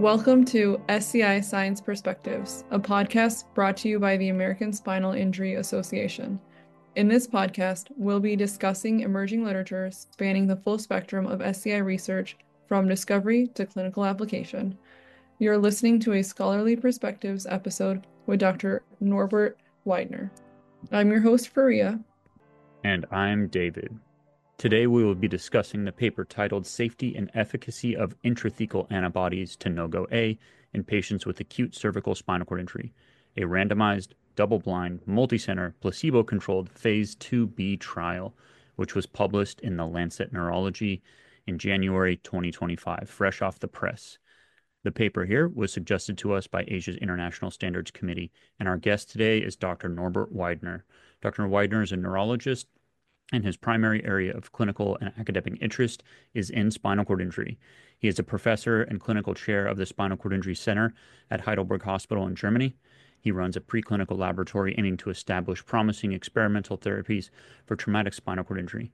Welcome to SCI Science Perspectives, a podcast brought to you by the American Spinal Injury Association. In this podcast, we'll be discussing emerging literature spanning the full spectrum of SCI research from discovery to clinical application. You're listening to a Scholarly Perspectives episode with Dr. Norbert Widener. I'm your host, Faria. And I'm David. Today we will be discussing the paper titled Safety and Efficacy of Intrathecal Antibodies to NOGO-A in Patients with Acute Cervical Spinal Cord Injury, a randomized, double-blind, multicenter, placebo-controlled Phase 2b trial, which was published in the Lancet Neurology in January 2025, fresh off the press. The paper here was suggested to us by Asia's International Standards Committee, and our guest today is Dr. Norbert Widener. Dr. Widener is a neurologist, and his primary area of clinical and academic interest is in spinal cord injury. He is a professor and clinical chair of the Spinal Cord Injury Center at Heidelberg Hospital in Germany. He runs a preclinical laboratory aiming to establish promising experimental therapies for traumatic spinal cord injury,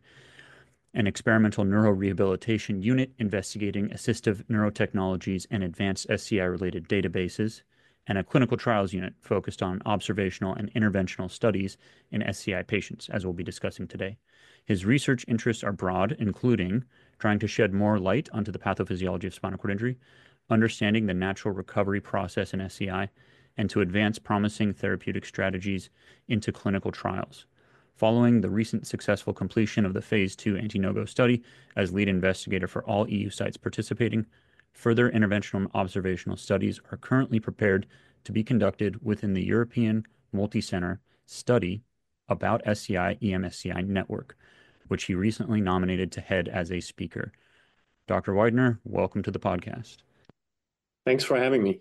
an experimental neurorehabilitation unit investigating assistive neurotechnologies and advanced SCI-related databases, and a clinical trials unit focused on observational and interventional studies in SCI patients, as we'll be discussing today. His research interests are broad, including trying to shed more light onto the pathophysiology of spinal cord injury, understanding the natural recovery process in SCI, and to advance promising therapeutic strategies into clinical trials. Following the recent successful completion of the Phase 2 anti-NOGO study as lead investigator for all EU sites participating, further interventional and observational studies are currently prepared to be conducted within the European Multicenter Study about SCI EMSCI Network, which he recently nominated to head as a speaker. Dr. Widener, welcome to the podcast. Thanks for having me.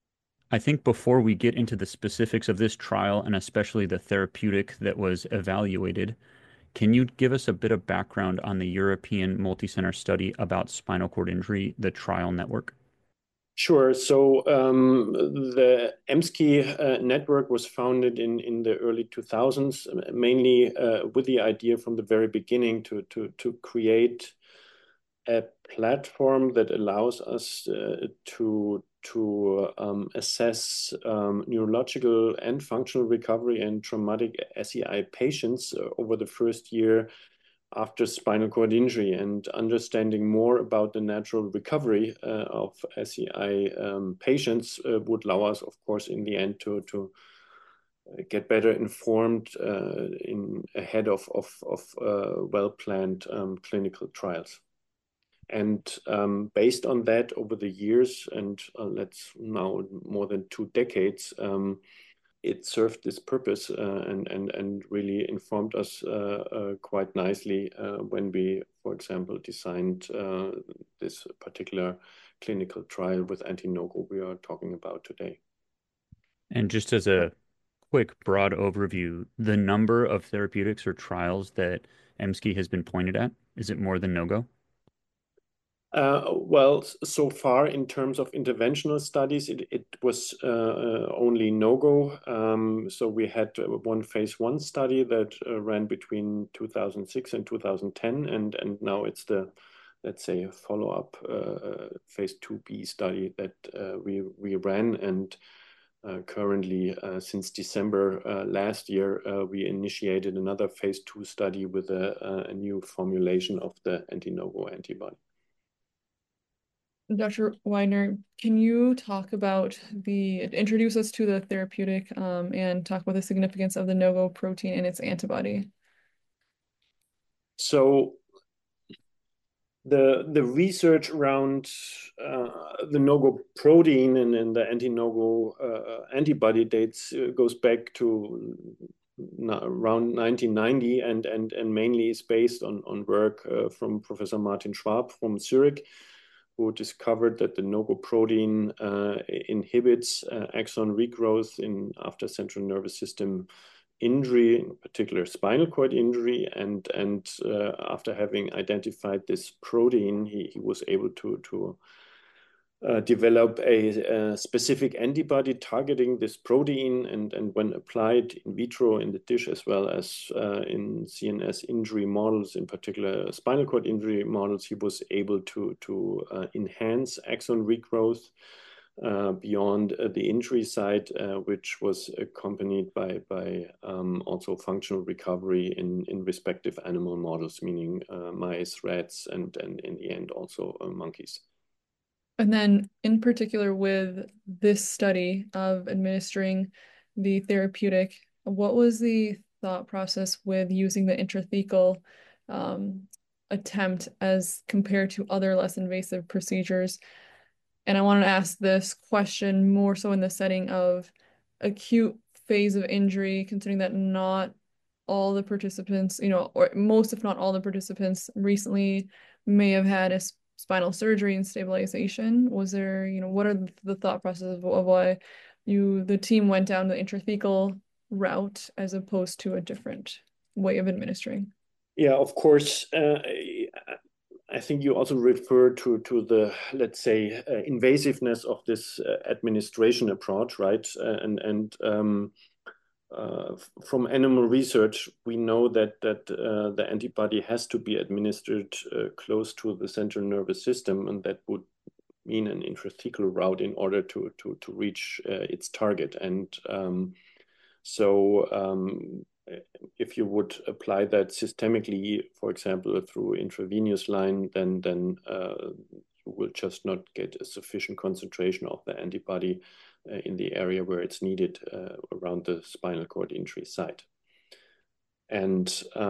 I think before we get into the specifics of this trial and especially the therapeutic that was evaluated, can you give us a bit of background on the European Multicenter Study about spinal cord injury, the trial network? Sure. So the EMSCI network was founded in the early 2000s, mainly with the idea from the very beginning to create a platform that allows us to assess neurological and functional recovery and traumatic SCI patients over the first year after spinal cord injury, and understanding more about the natural recovery of SCI patients would allow us, of course, in the end to get better informed ahead of well-planned clinical trials. And based on that, over the years, and let's now more than 2 decades, it served this purpose and really informed us quite nicely when we, for example, designed this particular clinical trial with anti-NOGO we are talking about today. And just as a quick, broad overview, the number of therapeutics or trials that EMSCI has been pointed at, is it more than NOGO? Well, so far in terms of interventional studies, it was only NOGO. So we had one Phase 1 study that ran between 2006 and 2010, and now it's the, let's say, follow-up Phase 2b study that we ran. And currently, since December last year, we initiated another Phase 2 study with a new formulation of the anti-NOGO antibody. Dr. Widener, can you introduce us to the therapeutic and talk about the significance of the NOGO protein and its antibody? So the research around the NOGO protein and the anti-NOGO antibody dates goes back to around 1990 and mainly is based on work from Professor Martin Schwab from Zurich, who discovered that the NOGO protein inhibits axon regrowth after central nervous system injury, in particular spinal cord injury. And after having identified this protein, he was able to develop a specific antibody targeting this protein, and when applied in vitro in the dish as well as in CNS injury models, in particular spinal cord injury models, he was able to enhance axon regrowth beyond the injury site, which was accompanied by also functional recovery in respective animal models, meaning mice, rats, and in the end also monkeys. And then in particular with this study of administering the therapeutic, what was the thought process with using the intrathecal attempt as compared to other less invasive procedures? And I wanted to ask this question more so in the setting of acute phase of injury, considering that not all the participants, or most, if not all the participants recently may have had a spinal surgery and stabilization. Was there, what are the thought processes of why the team went down the intrathecal route as opposed to a different way of administering? Yeah, of course. I think you also refer to the, let's say, invasiveness of this administration approach, right? From animal research, we know that the antibody has to be administered close to the central nervous system, and that would mean an intrathecal route in order to reach its target. And if you would apply that systemically, for example, through intravenous line, then you will just not get a sufficient concentration of the antibody in the area where it's needed around the spinal cord injury site. And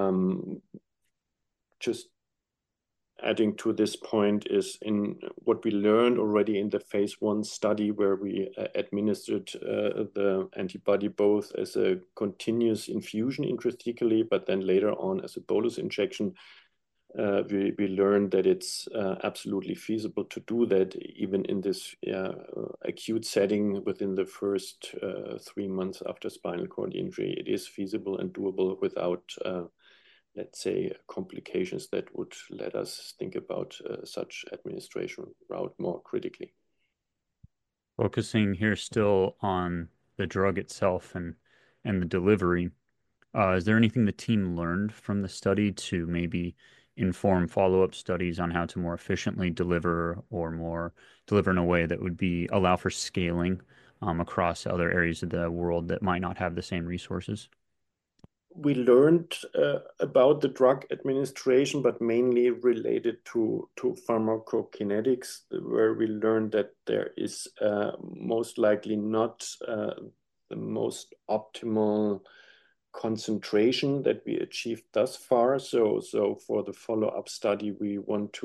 just adding to this point is in what we learned already in the phase 1 study where we administered the antibody both as a continuous infusion intrathecally, but then later on as a bolus injection. We learned that it's absolutely feasible to do that even in this acute setting within the first 3 months after spinal cord injury. It is feasible and doable without let's say, complications that would let us think about such administration route more critically. Focusing here still on the drug itself and the delivery, is there anything the team learned from the study to maybe inform follow-up studies on how to more efficiently deliver or deliver in a way that would allow for scaling across other areas of the world that might not have the same resources? We learned about the drug administration, but mainly related to pharmacokinetics, where we learned that there is most likely not the most optimal concentration that we achieved thus far. So for the follow-up study, we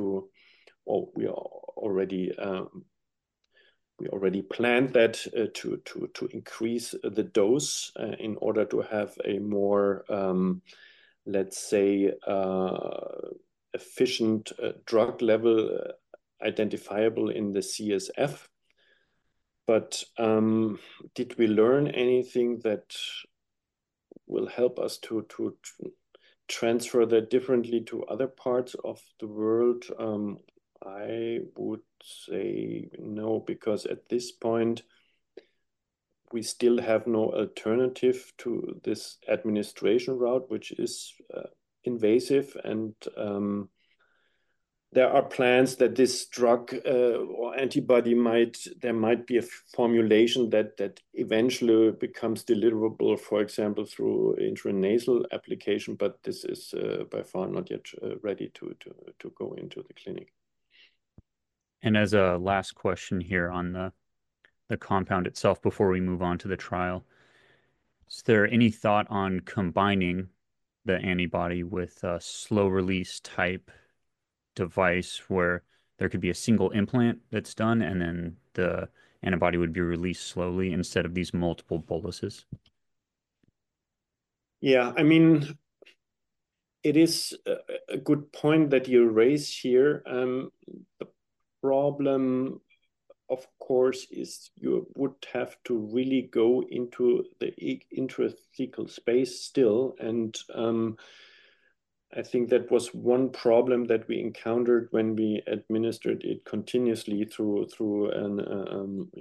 already planned that to increase the dose in order to have a more, let's say, efficient drug level identifiable in the CSF. But did we learn anything that will help us to transfer that differently to other parts of the world? I would say no, because at this point, we still have no alternative to this administration route, which is invasive. And there are plans that this drug or antibody there might be a formulation that eventually becomes deliverable, for example, through intranasal application, but this is by far not yet ready to go into the clinic. And as a last question here on the compound itself before we move on to the trial, is there any thought on combining the antibody with a slow release type device where there could be a single implant that's done and then the antibody would be released slowly instead of these multiple boluses? Yeah, I mean, it is a good point that you raise here. The problem, of course, is you would have to really go into the intrathecal space still. And I think that was one problem that we encountered when we administered it continuously through an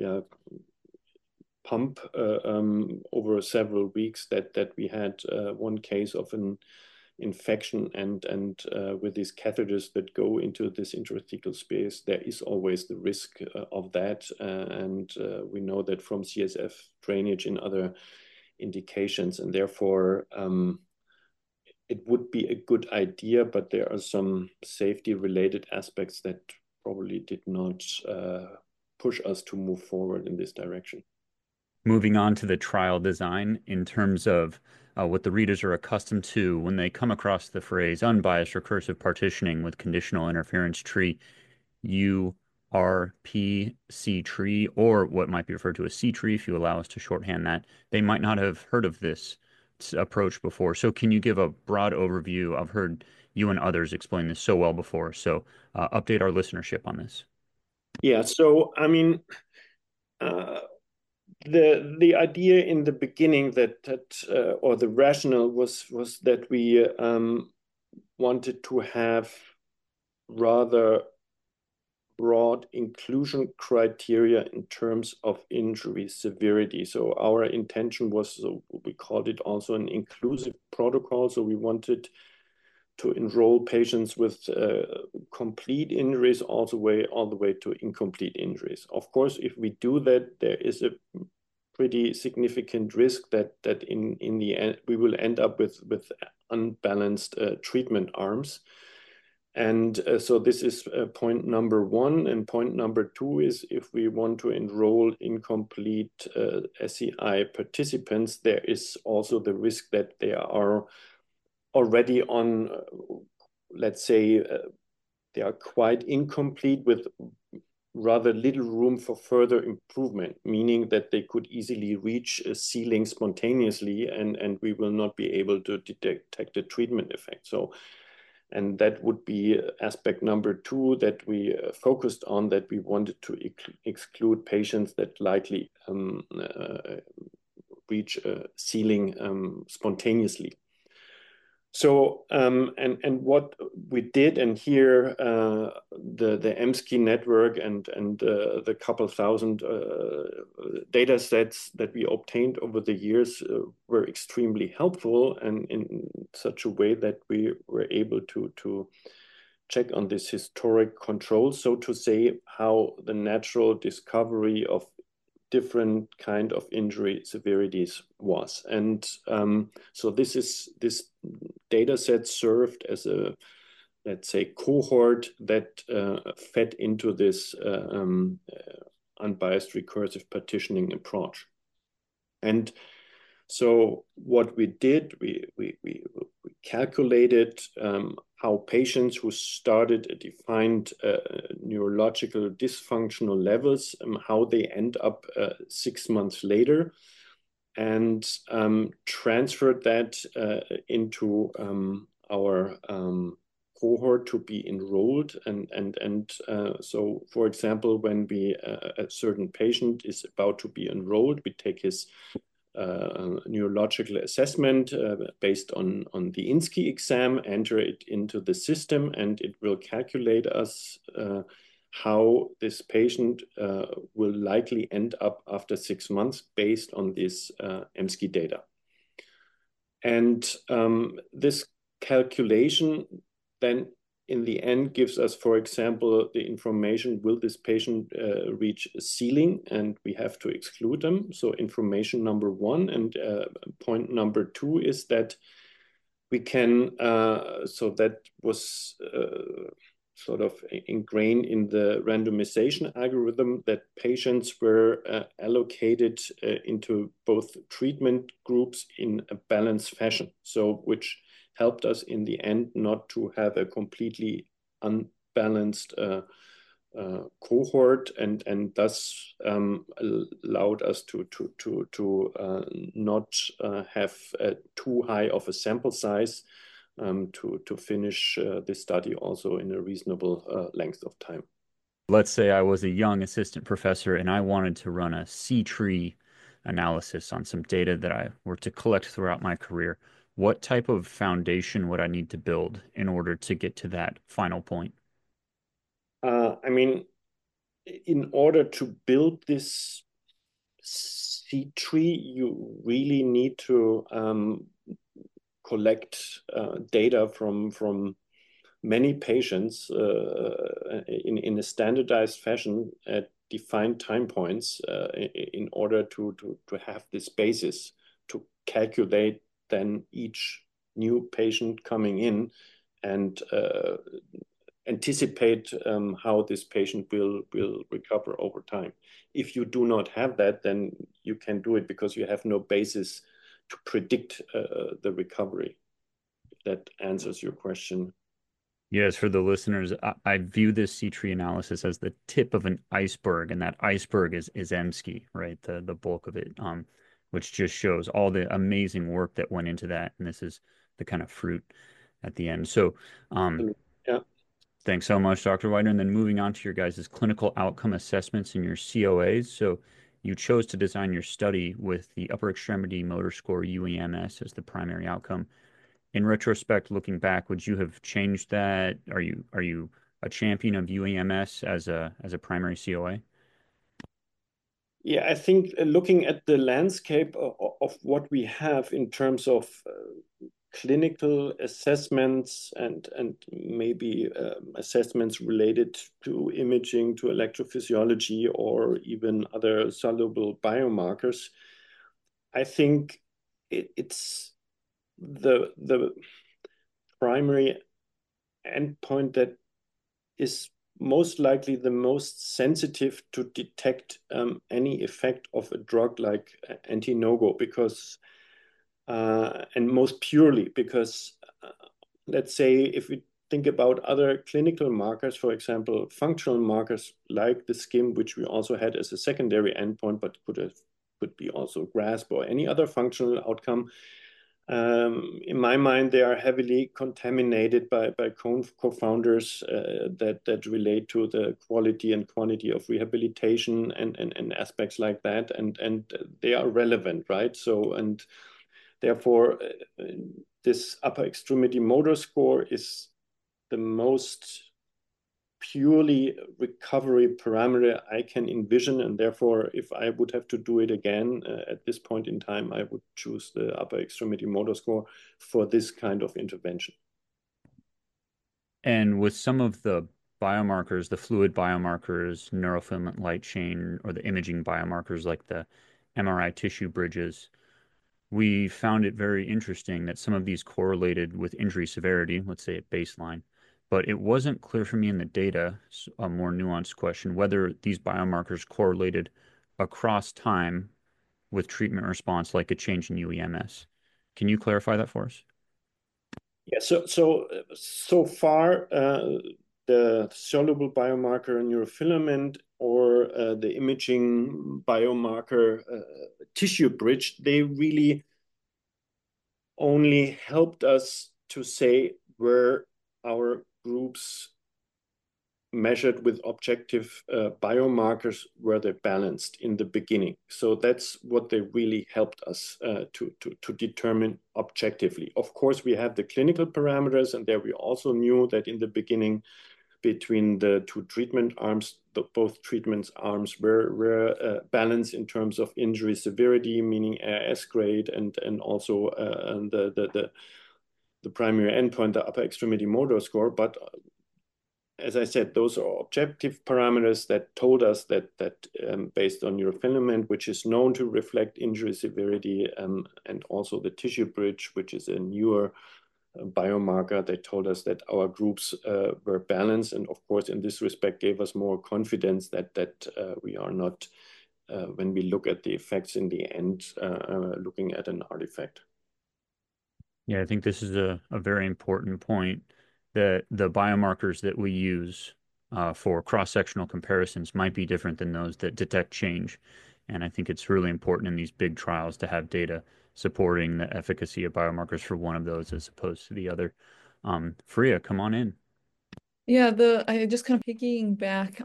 pump over several weeks, that we had one case of an infection and with these catheters that go into this intrathecal space, there is always the risk of that. And we know that from CSF drainage in other indications, and therefore it would be a good idea, but there are some safety-related aspects that probably did not push us to move forward in this direction. Moving on to the trial design in terms of what the readers are accustomed to when they come across the phrase unbiased recursive partitioning with conditional interference tree, URPC tree, or what might be referred to as C tree, if you allow us to shorthand that. They might not have heard of this approach before. So can you give a broad overview? I've heard you and others explain this so well before. So update our listenership on this. Yeah, so I mean, the idea in the beginning or the rationale was that we wanted to have rather broad inclusion criteria in terms of injury severity. So our intention was, so we called it also an inclusive protocol. So we wanted to enroll patients with complete injuries all the way to incomplete injuries. Of course, if we do that, there is a pretty significant risk that in the end we will end up with unbalanced treatment arms. And so this is point number one. And point number two is if we want to enroll incomplete SCI participants, there is also the risk that they are already on, let's say, they are quite incomplete with rather little room for further improvement, meaning that they could easily reach a ceiling spontaneously and we will not be able to detect the treatment effect. So, and that would be aspect number two that we focused on, that we wanted to exclude patients that likely reach a ceiling spontaneously. So, and what we did, and here the EMSCI network and the couple thousand data sets that we obtained over the years were extremely helpful, and in such a way that we were able to check on this historic control, so to say, how the natural discovery of different kind of injury severities was. And so this data set served as a, let's say, cohort that fed into this unbiased recursive partitioning approach. And so what we did, we calculated how patients who started a defined neurological dysfunctional levels, how they end up 6 months later, and transferred that into our cohort to be enrolled. And so, for example, when a certain patient is about to be enrolled, we take his neurological assessment based on the INSCI exam, enter it into the system, and it will calculate us how this patient will likely end up after 6 months based on this EMSCI data. And this calculation then in the end gives us, for example, the information, will this patient reach a ceiling, and we have to exclude them. So information number one, and point number two is that we can, so that was sort of ingrained in the randomization algorithm, that patients were allocated into both treatment groups in a balanced fashion. So which helped us in the end not to have a completely unbalanced cohort, and thus allowed us to not have too high of a sample size to finish this study also in a reasonable length of time. Let's say I was a young assistant professor and I wanted to run a C-tree analysis on some data that I were to collect throughout my career. What type of foundation would I need to build in order to get to that final point? I mean, in order to build this C-tree, you really need to collect data from many patients in a standardized fashion at defined time points in order to have this basis to calculate then each new patient coming in and anticipate how this patient will recover over time. If you do not have that, then you can do it because you have no basis to predict the recovery. If that answers your question. Yes, for the listeners, I view this C-tree analysis as the tip of an iceberg, and that iceberg is EMSCI, right? The bulk of it, which just shows all the amazing work that went into that, and this is the kind of fruit at the end. So, Yeah. thanks so much, Dr. Widener. And then moving on to your guys' clinical outcome assessments and your COAs. So, you chose to design your study with the upper extremity motor score UEMS as the primary outcome. In retrospect, looking back, would you have changed that? Are you a champion of UEMS as a primary COA? Yeah, I think looking at the landscape of what we have in terms of clinical assessments and maybe assessments related to imaging, to electrophysiology, or even other soluble biomarkers, I think it's the primary endpoint that is most likely the most sensitive to detect any effect of a drug like anti-NOGO because and most purely because let's say if we think about other clinical markers, for example, functional markers like the SCIM, which we also had as a secondary endpoint, but could be also GRASP or any other functional outcome. In my mind, they are heavily contaminated by co-founders that relate to the quality and quantity of rehabilitation and aspects like that, and they are relevant, right? So, and therefore, this upper extremity motor score is the most purely recovery parameter I can envision. And therefore, if I would have to do it again at this point in time, I would choose the upper extremity motor score for this kind of intervention. And with some of the biomarkers, the fluid biomarkers, neurofilament light chain, or the imaging biomarkers like the MRI tissue bridges, we found it very interesting that some of these correlated with injury severity, let's say at baseline, but it wasn't clear for me in the data, a more nuanced question, whether these biomarkers correlated across time with treatment response like a change in UEMS. Can you clarify that for us? Yeah, so far, the soluble biomarker neurofilament or the imaging biomarker tissue bridge, they really only helped us to say where our groups measured with objective biomarkers were they balanced in the beginning. So that's what they really helped us to determine objectively. Of course, we have the clinical parameters, and there we also knew that in the beginning between the two treatment arms, both treatment arms were balanced in terms of injury severity, meaning AS grade, and also the primary endpoint, the upper extremity motor score. But as I said, those are objective parameters that told us that based on neurofilament, which is known to reflect injury severity, and also the tissue bridge, which is a newer biomarker, they told us that our groups were balanced, and of course, in this respect, gave us more confidence that we are not, when we look at the effects in the end, looking at an artifact. Yeah, I think this is a very important point that the biomarkers that we use for cross-sectional comparisons might be different than those that detect change. And I think it's really important in these big trials to have data supporting the efficacy of biomarkers for one of those as opposed to the other. Freya, come on in. Yeah, I just kind of picking back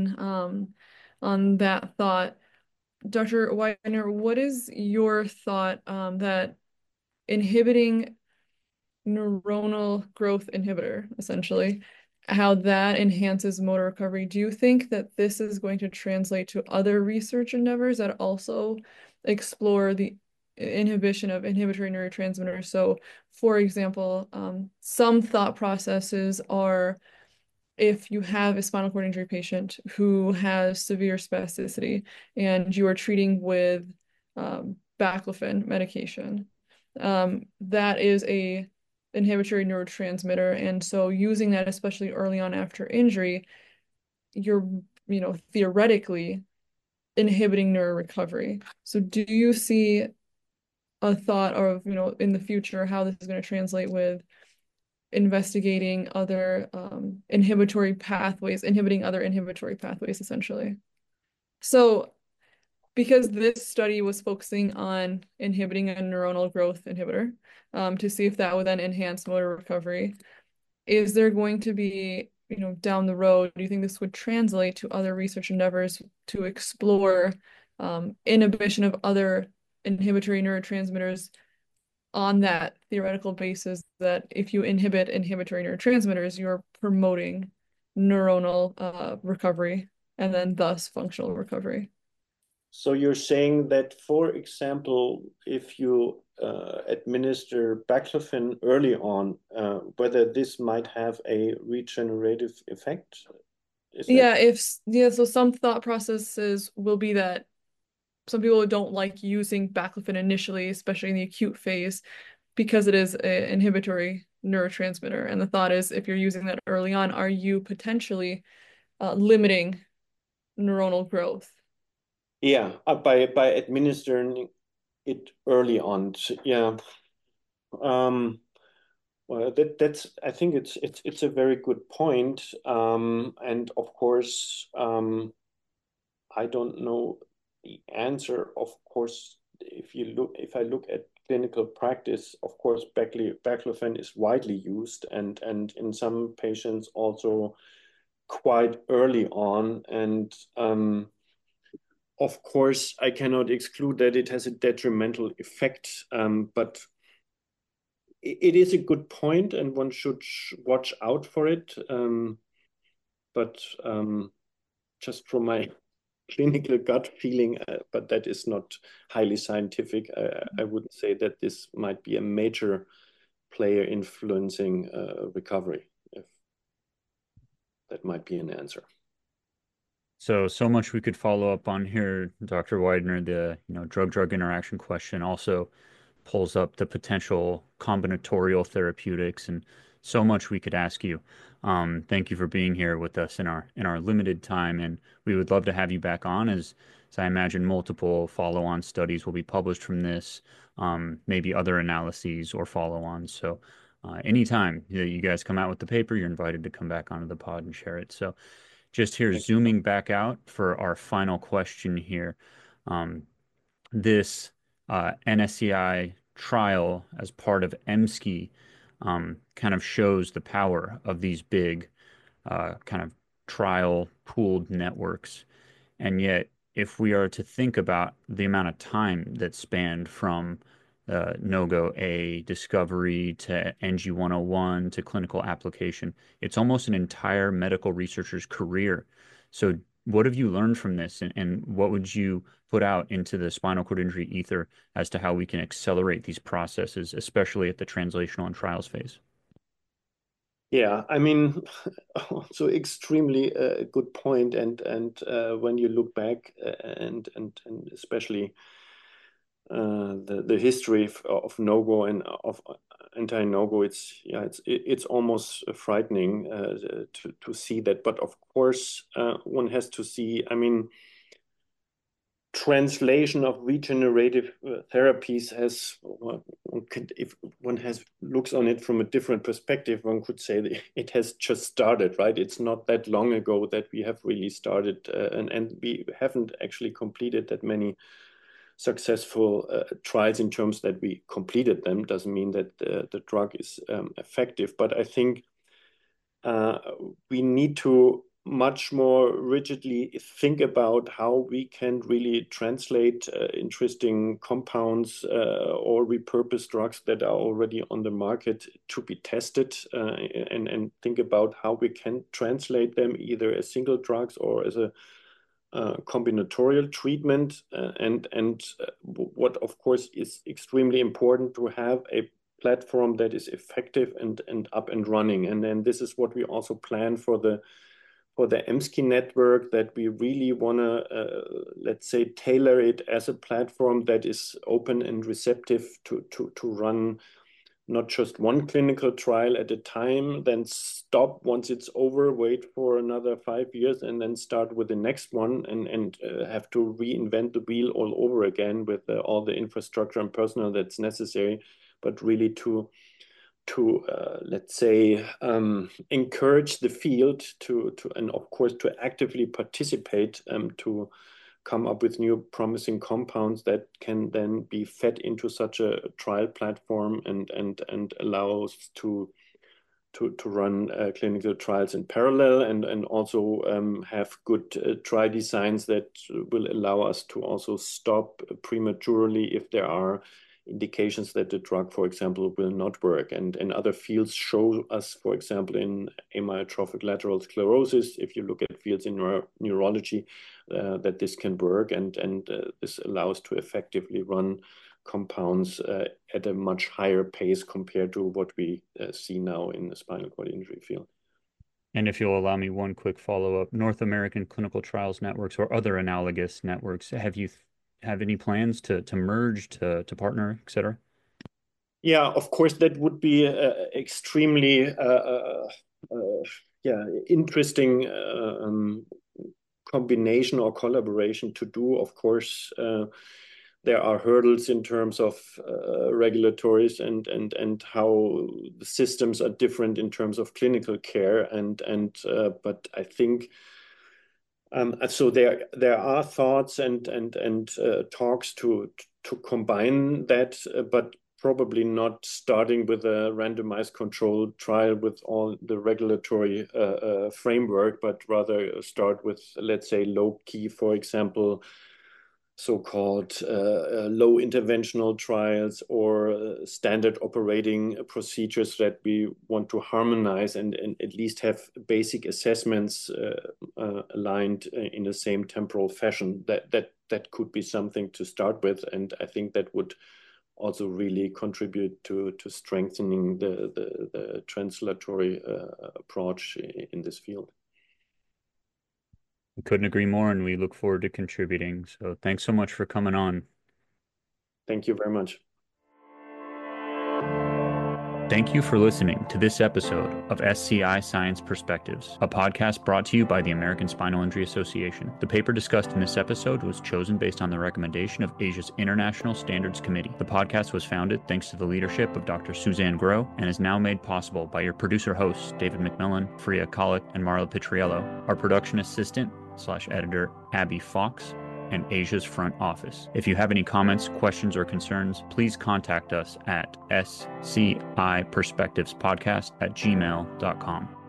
on that thought. Dr. Weidner, what is your thought that inhibiting neuronal growth inhibitor, essentially, how that enhances motor recovery? Do you think that this is going to translate to other research endeavors that also explore the inhibition of inhibitory neurotransmitters. So, for example, some thought processes are if you have a spinal cord injury patient who has severe spasticity and you are treating with baclofen medication, that is a inhibitory neurotransmitter. And so using that, especially early on after injury, you're, theoretically inhibiting neurorecovery. So do you see a thought of, in the future, how this is going to translate with investigating other inhibiting other inhibitory pathways, essentially? So because this study was focusing on inhibiting a neuronal growth inhibitor to see if that would then enhance motor recovery, is there going to be, down the road, do you think this would translate to other research endeavors to explore inhibition of other inhibitory neurotransmitters on that theoretical basis that if you inhibit inhibitory neurotransmitters, you're promoting neuronal recovery and then thus functional recovery? So you're saying that, for example, if you administer baclofen early on, whether this might have a regenerative effect? So some thought processes will be that some people don't like using baclofen initially, especially in the acute phase, because it is an inhibitory neurotransmitter. And the thought is, if you're using that early on, are you potentially limiting neuronal growth? Yeah, by administering it early on. Yeah. Well, that's I think it's a very good point. And of course, I don't know the answer. Of course, if I look at clinical practice, of course, baclofen is widely used and in some patients also quite early on. And of course, I cannot exclude that it has a detrimental effect, but it is a good point and one should watch out for it. But just from my clinical gut feeling, but that is not highly scientific, I wouldn't say that this might be a major player influencing recovery, if that might be an answer. So much we could follow up on here, Dr. Widener. The, drug-drug interaction question also pulls up the potential combinatorial therapeutics and so much we could ask you. Thank you for being here with us in our limited time, and we would love to have you back on as I imagine multiple follow-on studies will be published from this, maybe other analyses or follow-ons. So anytime that you guys come out with the paper, you're invited to come back onto the pod and share it. So just here, zooming back out for our final question here. This NSCI trial as part of EMSCI kind of shows the power of these big kind of trial pooled networks. And yet, if we are to think about the amount of time that spanned from NOGO A discovery to NG101 to clinical application, it's almost an entire medical researcher's career. So what have you learned from this, and what would you put out into the spinal cord injury ether as to how we can accelerate these processes, especially at the translational and trials phase? Yeah, I mean, so extremely good point, and when you look back and especially the history of NOGO and of anti-NOGO, it's almost frightening to see that. But of course, one has to see. I mean, translation of regenerative therapies has, if one looks on it from a different perspective, one could say that it has just started, right? It's not that long ago that we have really started, and we haven't actually completed that many successful trials. In terms that we completed them doesn't mean that the drug is effective, but I think we need to much more rigidly think about how we can really translate interesting compounds or repurpose drugs that are already on the market to be tested, and think about how we can translate them either as single drugs or as a combinatorial treatment, and what of course is extremely important, to have a platform that is effective and up and running. And then this is what we also plan for the EMSCI network, that we really want to, let's say, tailor it as a platform that is open and receptive to run not just one clinical trial at a time, then stop once it's over, wait for another 5 years, and then start with the next one, and have to reinvent the wheel all over again with all the infrastructure and personnel that's necessary, but really to let's say, encourage the field and of course to actively participate, to come up with new promising compounds that can then be fed into such a trial platform and allow us to run clinical trials in parallel, and also have good trial designs that will allow us to also stop prematurely if there are indications that the drug, for example, will not work. And other fields show us, for example, in amyotrophic lateral sclerosis, if you look at fields in neurology, that this can work, and this allows to effectively run compounds at a much higher pace compared to what we see now in the spinal cord injury field. And if you'll allow me one quick follow-up, North American clinical trials networks or other analogous networks, have any plans to merge, to partner, et cetera? Yeah, of course, that would be extremely interesting combination or collaboration to do. Of course, there are hurdles in terms of regulatories and how the systems are different in terms of clinical care, but I think so there are thoughts and talks to combine that, but probably not starting with a randomized controlled trial with all the regulatory framework, but rather start with, let's say, low key, for example, so-called low interventional trials or standard operating procedures that we want to harmonize and at least have basic assessments aligned in the same temporal fashion. That could be something to start with, and I think that would also really contribute to strengthening the translatory approach in this field. Couldn't agree more, and we look forward to contributing. So thanks so much for coming on. Thank you very much. Thank you for listening to this episode of SCI Science Perspectives, a podcast brought to you by the American Spinal Injury Association. The paper discussed in this episode was chosen based on the recommendation of Asia's International Standards Committee. The podcast was founded thanks to the leadership of Dr. Suzanne Groh and is now made possible by your producer-hosts, David McMillan, Freya Kolick, and Marla Petriello, our production assistant/editor, Abby Fox, and Asia's front office. If you have any comments, questions, or concerns, please contact us at sciperspectivespodcast@gmail.com.